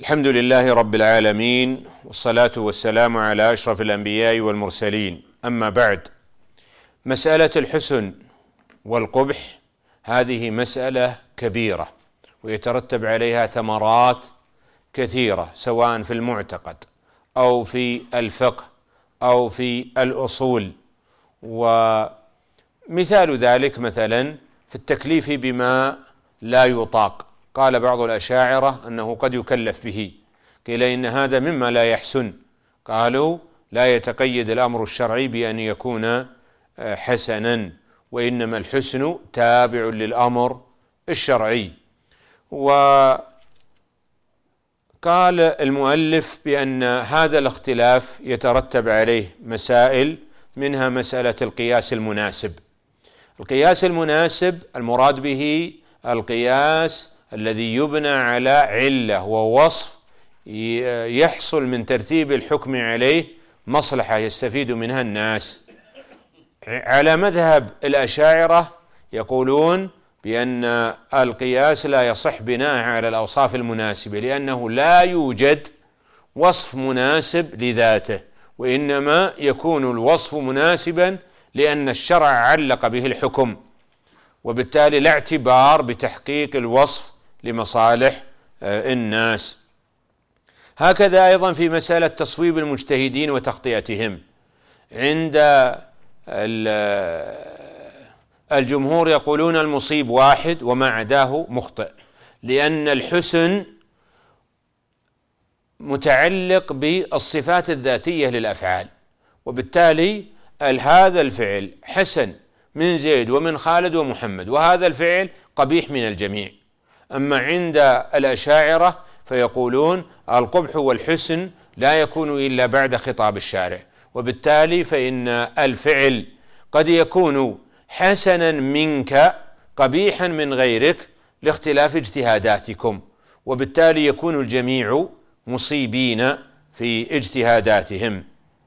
الحمد لله رب العالمين، والصلاة والسلام على أشرف الأنبياء والمرسلين. أما بعد، مسألة الحسن والقبح هذه مسألة كبيرة ويترتب عليها ثمرات كثيرة، سواء في المعتقد أو في الفقه أو في الأصول. ومثال ذلك مثلا في التكليف بما لا يطاق. قال بعض الأشاعرة أنه قد يكلف به، قيل إن هذا مما لا يحسن، قالوا لا يتقيد الأمر الشرعي بأن يكون حسنا، وإنما الحسن تابع للأمر الشرعي. وقال المؤلف بأن هذا الاختلاف يترتب عليه مسائل، منها مسألة القياس المناسب. القياس المناسب المراد به القياس الذي يبنى على علة ووصف يحصل من ترتيب الحكم عليه مصلحة يستفيد منها الناس. على مذهب الأشاعرة يقولون بأن القياس لا يصح بناء على الأوصاف المناسبة، لأنه لا يوجد وصف مناسب لذاته، وإنما يكون الوصف مناسبا لأن الشرع علق به الحكم، وبالتالي لا اعتبار بتحقيق الوصف لمصالح الناس. هكذا أيضا في مسألة تصويب المجتهدين وتخطئتهم، عند الجمهور يقولون المصيب واحد وما عداه مخطئ، لأن الحسن متعلق بالصفات الذاتية للأفعال، وبالتالي هذا الفعل حسن من زيد ومن خالد ومحمد، وهذا الفعل قبيح من الجميع. أما عند الأشاعرة فيقولون القبح والحسن لا يكون إلا بعد خطاب الشارع، وبالتالي فإن الفعل قد يكون حسنا منك قبيحا من غيرك لاختلاف اجتهاداتكم، وبالتالي يكون الجميع مصيبين في اجتهاداتهم.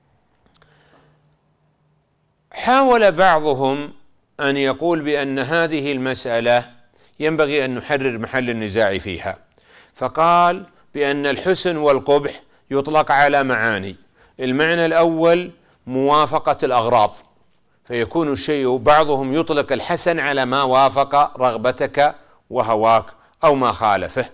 حاول بعضهم أن يقول بأن هذه المسألة ينبغي أن نحرر محل النزاع فيها، فقال بأن الحسن والقبح يطلق على معاني. المعنى الأول موافقة الأغراض، فيكون الشيء بعضهم يطلق الحسن على ما وافق رغبتك وهواك أو ما خالفه،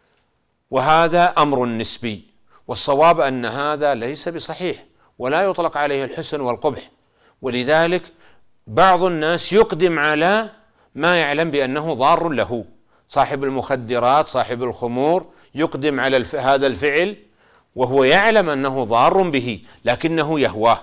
وهذا أمر نسبي، والصواب أن هذا ليس بصحيح ولا يطلق عليه الحسن والقبح. ولذلك بعض الناس يقدم على ما يعلم بأنه ضار له، صاحب المخدرات صاحب الخمور يقدم على هذا الفعل وهو يعلم أنه ضار به لكنه يهواه،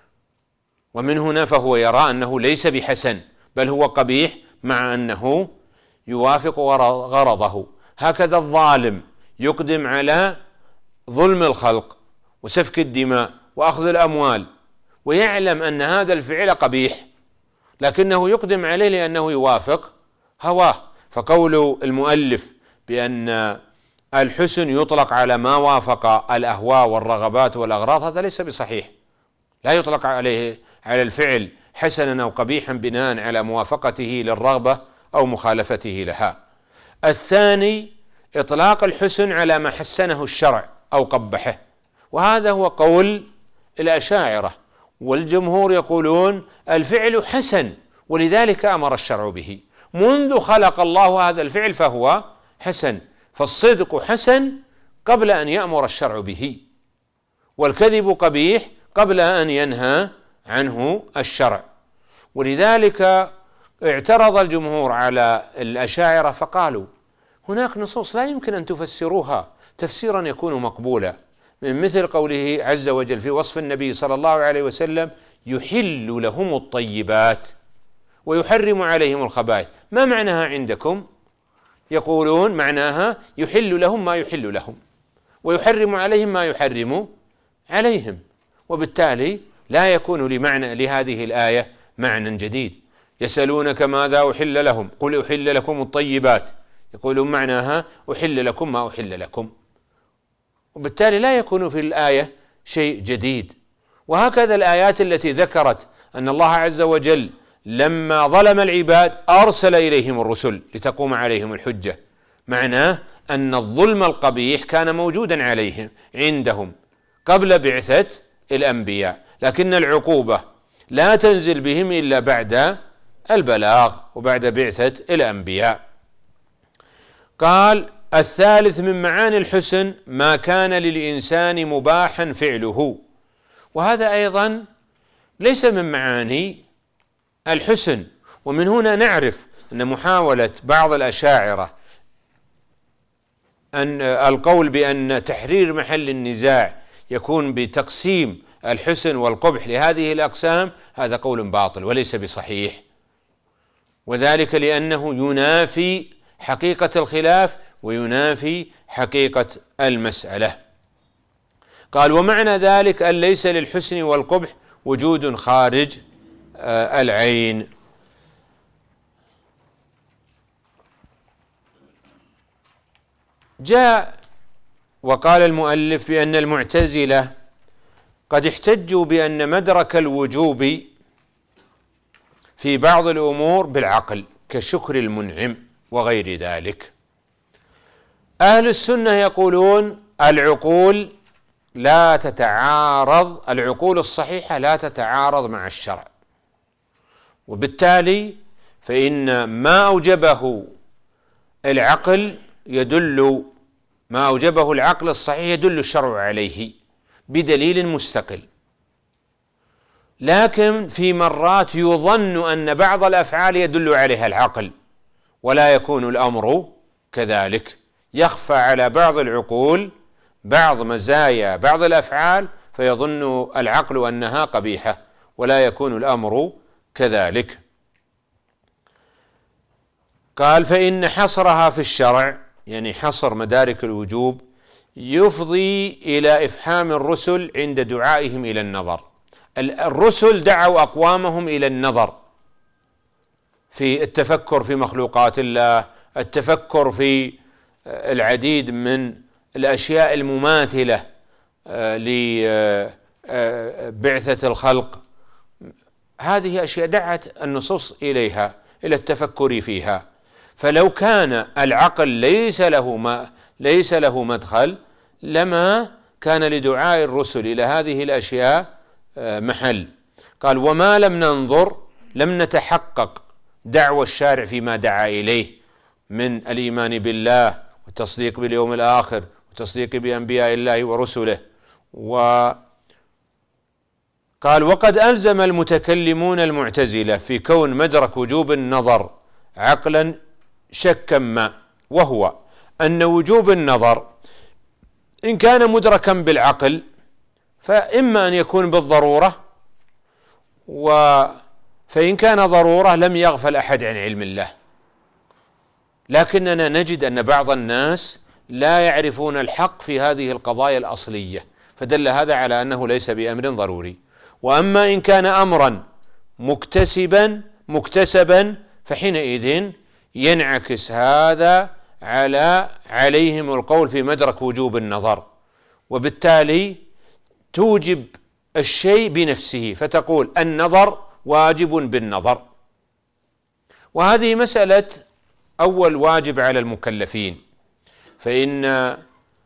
ومن هنا فهو يرى أنه ليس بحسن بل هو قبيح مع أنه يوافق غرضه. هكذا الظالم يقدم على ظلم الخلق وسفك الدماء وأخذ الأموال، ويعلم أن هذا الفعل قبيح لكنه يقدم عليه لأنه يوافق هواه. فقول المؤلف بأن الحسن يطلق على ما وافق الأهواء والرغبات والأغراض هذا ليس بصحيح، لا يطلق عليه على الفعل حسنا أو قبيحا بناء على موافقته للرغبة أو مخالفته لها. الثاني إطلاق الحسن على ما حسنه الشرع أو قبحه، وهذا هو قول الأشاعرة، والجمهور يقولون الفعل حسن ولذلك أمر الشرع به، منذ خلق الله هذا الفعل فهو حسن، فالصدق حسن قبل أن يأمر الشرع به، والكذب قبيح قبل أن ينهى عنه الشرع. ولذلك اعترض الجمهور على الأشاعرة فقالوا هناك نصوص لا يمكن أن تفسروها تفسيرا يكون مقبولا، من مثل قوله عز وجل في وصف النبي صلى الله عليه وسلم يحل لهم الطيبات ويحرم عليهم الخبائث. ما معناها عندكم؟ يقولون معناها يحل لهم ما يحل لهم ويحرم عليهم ما يحرم عليهم، وبالتالي لا يكون لهذه الآية معنى جديد. يسألونك ماذا أحل لهم قل أحل لكم الطيبات، يقولون معناها أحل لكم ما أحل لكم، وبالتالي لا يكون في الآية شيء جديد. وهكذا الآيات التي ذكرت أن الله عز وجل لما ظلم العباد أرسل إليهم الرسل لتقوم عليهم الحجة، معناه أن الظلم القبيح كان موجودا عليهم عندهم قبل بعثة الأنبياء، لكن العقوبة لا تنزل بهم إلا بعد البلاغ وبعد بعثة الأنبياء. قال: الثالث من معاني الحسن ما كان للإنسان مباحا فعله، وهذا أيضا ليس من معاني الحسن. ومن هنا نعرف أن محاولة بعض الأشاعرة أن القول بأن تحرير محل النزاع يكون بتقسيم الحسن والقبح لهذه الأقسام، هذا قول باطل وليس بصحيح، وذلك لأنه ينافي حقيقة الخلاف وينافي حقيقة المسألة. قال: ومعنى ذلك أن ليس للحسن والقبح وجود خارج العين. جاء وقال المؤلف بأن المعتزلة قد احتجوا بأن مدرك الوجوب في بعض الأمور بالعقل كشكر المنعم وغير ذلك. أهل السنة يقولون العقول لا تتعارض، العقول الصحيحة لا تتعارض مع الشرع، وبالتالي فإن ما أوجبه العقل ما أوجبه العقل الصحيح يدل الشرع عليه بدليل مستقل. لكن في مرات يظن أن بعض الأفعال يدل عليها العقل ولا يكون الأمر كذلك، يخفى على بعض العقول بعض مزايا بعض الأفعال فيظن العقل أنها قبيحة ولا يكون الأمر كذلك. قال: فإن حصرها في الشرع، يعني حصر مدارك الوجوب، يفضي إلى إفحام الرسل عند دعائهم إلى النظر. الرسل دعوا أقوامهم إلى النظر في التفكر في مخلوقات الله، التفكر في العديد من الأشياء المماثلة لبعثة الخلق. هذه أشياء دعت النصوص إليها، إلى التفكر فيها. فلو كان العقل ليس له مدخل لما كان لدعاء الرسل إلى هذه الأشياء محل. قال: وما لم ننظر لم نتحقق دعوى الشارع فيما دعا إليه من الإيمان بالله والتصديق باليوم الآخر والتصديق بأنبياء الله ورسله. وقال: وقد ألزم المتكلمون المعتزلة في كون مدرك وجوب النظر عقلا شكا ما، وهو أن وجوب النظر إن كان مدركا بالعقل فإما أن يكون بالضرورة، فإن كان ضرورة لم يغفل أحد عن علم الله. لكننا نجد أن بعض الناس لا يعرفون الحق في هذه القضايا الأصلية، فدل هذا على أنه ليس بأمر ضروري. وأما إن كان أمرا مكتسبا فحينئذ ينعكس هذا عليهم القول في مدرك وجوب النظر، وبالتالي توجب الشيء بنفسه فتقول النظر واجب بالنظر. وهذه مسألة أول واجب على المكلفين، فإن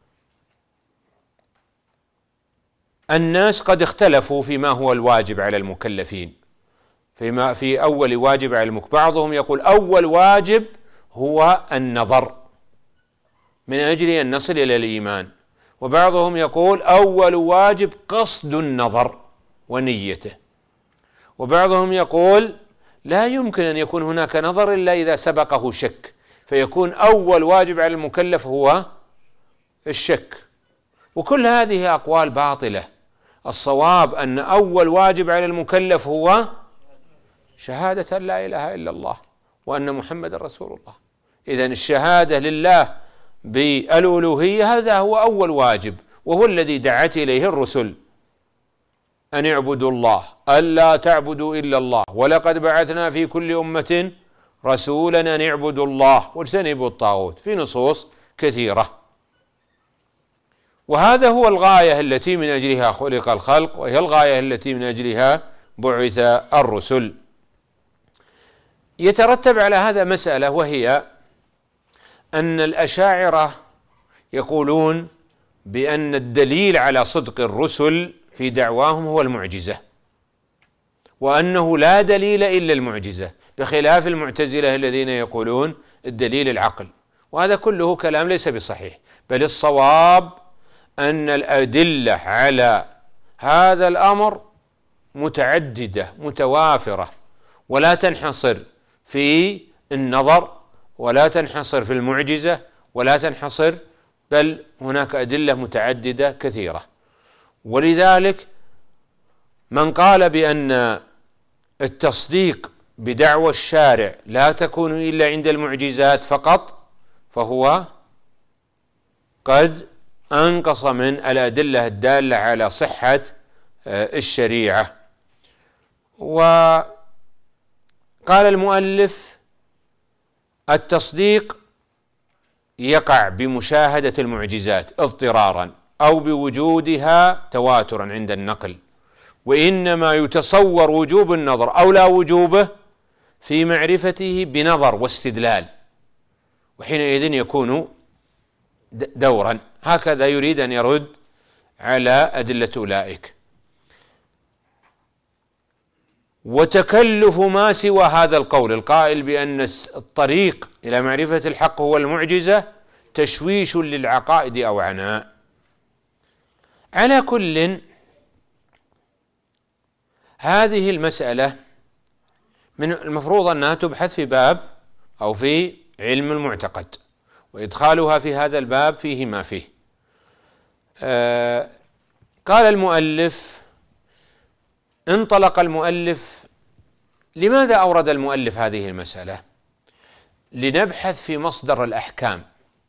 الناس قد اختلفوا فيما هو الواجب على المكلفين، في أول واجب على المكلفين. بعضهم يقول أول واجب هو النظر من أجل أن نصل إلى الإيمان، وبعضهم يقول أول واجب قصد النظر ونيته، وبعضهم يقول لا يمكن أن يكون هناك نظر إلا إذا سبقه شك، فيكون أول واجب على المكلف هو الشك. وكل هذه أقوال باطلة. الصواب أن أول واجب على المكلف هو شهادة أن لا إله إلا الله وأن محمد رسول الله. إذن الشهادة لله بالألوهية هذا هو أول واجب، وهو الذي دعت إليه الرسل، أن اعبدوا الله ألا تعبدوا إلا الله ولقد بعثنا في كل أمة رسولا أن اعبدوا الله واجتنبوا الطاغوت، في نصوص كثيرة. وهذا هو الغاية التي من أجلها خلق الخلق، وهي الغاية التي من أجلها بعث الرسل. يترتب على هذا مسألة، وهي أن الأشاعرة يقولون بأن الدليل على صدق الرسل في دعواهم هو المعجزة، وأنه لا دليل إلا المعجزة، بخلاف المعتزلة الذين يقولون الدليل العقل. وهذا كله كلام ليس بصحيح، بل الصواب أن الأدلة على هذا الأمر متعددة متوافرة، ولا تنحصر في النظر، ولا تنحصر في المعجزة، ولا تنحصر، بل هناك أدلة متعددة كثيرة. ولذلك من قال بأن التصديق بدعوى الشارع لا تكون إلا عند المعجزات فقط فهو قد أنقص من الأدلة الدالة على صحة الشريعة. وقال المؤلف: التصديق يقع بمشاهدة المعجزات اضطرارا أو بوجودها تواترا عند النقل، وإنما يتصور وجوب النظر أو لا وجوبه في معرفته بنظر واستدلال، وحينئذ يكون دورا. هكذا يريد أن يرد على أدلة أولئك. وتكلف ما سوى هذا القول القائل بأن الطريق إلى معرفة الحق هو المعجزة تشويش للعقائد أو عناء. على كل، هذه المسألة من المفروض أنها تبحث في باب أو في علم المعتقد، وإدخالها في هذا الباب فيه ما فيه. قال المؤلف، انطلق المؤلف. لماذا أورد المؤلف هذه المسألة؟ لنبحث في مصدر الأحكام.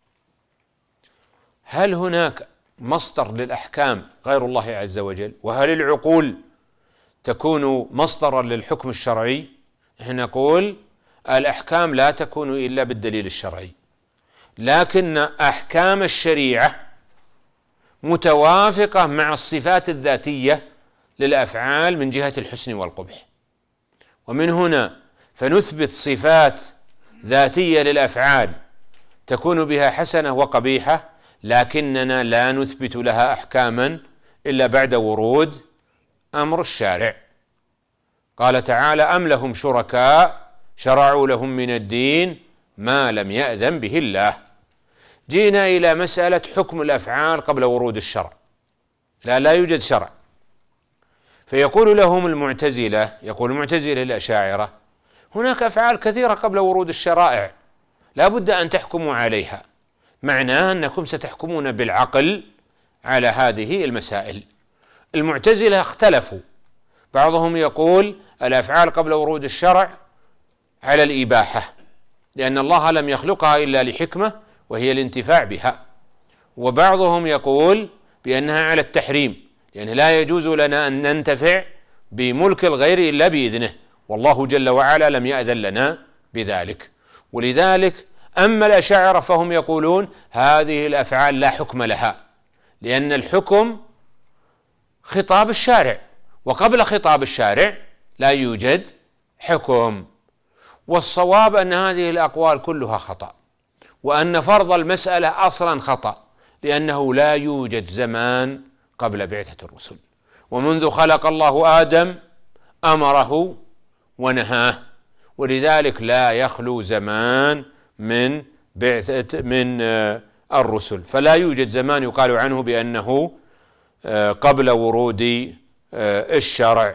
هل هناك مصدر للأحكام غير الله عز وجل؟ وهل العقول تكون مصدرا للحكم الشرعي؟ نحن نقول الأحكام لا تكون إلا بالدليل الشرعي، لكن أحكام الشريعة متوافقة مع الصفات الذاتية للأفعال من جهة الحسن والقبح، ومن هنا فنثبت صفات ذاتية للأفعال تكون بها حسنة وقبيحة، لكننا لا نثبت لها أحكاما إلا بعد ورود أمر الشارع. قال تعالى: أم لهم شركاء شرعوا لهم من الدين ما لم يأذن به الله. جينا إلى مسألة حكم الأفعال قبل ورود الشرع، لا يوجد شرع. فيقول لهم المعتزلة، يقول المعتزلة للأشاعرة: هناك أفعال كثيرة قبل ورود الشرائع لا بد أن تحكموا عليها، معناه أنكم ستحكمون بالعقل على هذه المسائل. المعتزلة اختلفوا، بعضهم يقول الأفعال قبل ورود الشرع على الإباحة، لأن الله لم يخلقها إلا لحكمة وهي الانتفاع بها، وبعضهم يقول بأنها على التحريم، لأن لا يجوز لنا أن ننتفع بملك الغير إلا بإذنه، والله جل وعلا لم يأذن لنا بذلك. ولذلك أما الأشاعرة فهم يقولون هذه الأفعال لا حكم لها، لأن الحكم خطاب الشارع، وقبل خطاب الشارع لا يوجد حكم. والصواب أن هذه الأقوال كلها خطأ، وأن فرض المسألة أصلا خطأ، لأنه لا يوجد زمان قبل بعثة الرسل، ومنذ خلق الله آدم أمره ونهاه، ولذلك لا يخلو زمان من بعثة من الرسل، فلا يوجد زمان يقال عنه بأنه قبل ورود الشرع.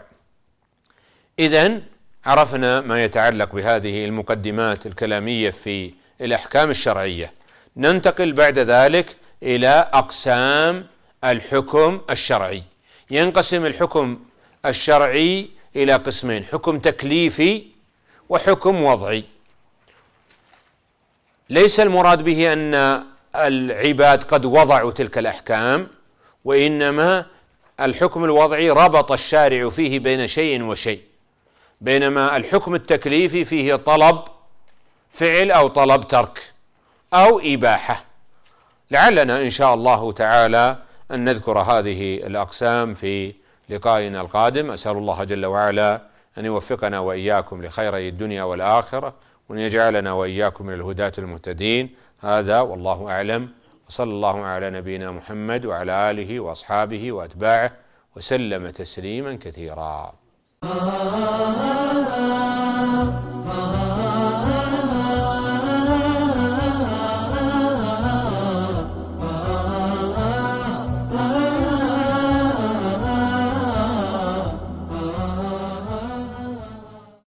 إذن عرفنا ما يتعلق بهذه المقدمات الكلامية في الأحكام الشرعية. ننتقل بعد ذلك إلى أقسام الحكم الشرعي. ينقسم الحكم الشرعي إلى قسمين: حكم تكليفي وحكم وضعي. ليس المراد به أن العباد قد وضعوا تلك الأحكام، وإنما الحكم الوضعي ربط الشارع فيه بين شيء وشيء، بينما الحكم التكليفي فيه طلب فعل أو طلب ترك أو إباحة. لعلنا إن شاء الله تعالى أن نذكر هذه الأقسام في لقائنا القادم. أسأل الله جل وعلا أن يوفقنا وإياكم لخيري الدنيا والآخرة، وأن يجعلنا وإياكم من الهداة المهتدين. هذا والله أعلم، وصلى الله على نبينا محمد وعلى آله وأصحابه وأتباعه وسلم تسليما كثيرا.